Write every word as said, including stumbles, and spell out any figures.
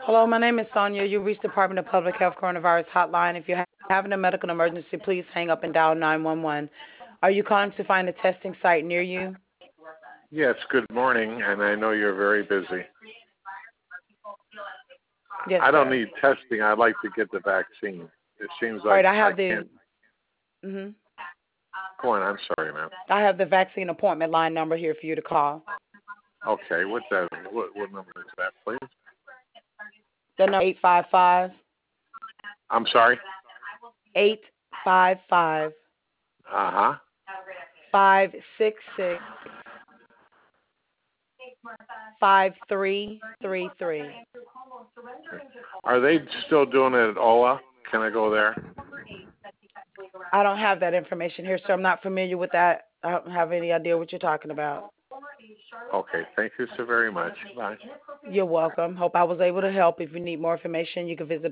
Hello, my name is Sonia. You reached Department of Public Health Coronavirus Hotline. If you're ha- having a medical emergency, please hang up and dial nine one one. Are you calling to find a testing site near you? Yes, good morning, and I know you're very busy. Yes, I don't sir. need testing. I'd like to get the vaccine. It seems All like right, I I have the can't. mhm. Go on, I'm sorry, ma'am. I have the vaccine appointment line number here for you to call. Okay, what's that? What, what number is that, please? The number eight five five I'm sorry? eight five five Uh-huh. five six six five three three three. Are they still doing it at O A? Can I go there? I don't have that information here, sir. I'm not familiar with that. I don't have any idea what you're talking about. Okay, thank you so very much. Bye. You're welcome. Hope I was able to help. If you need more information, you can visit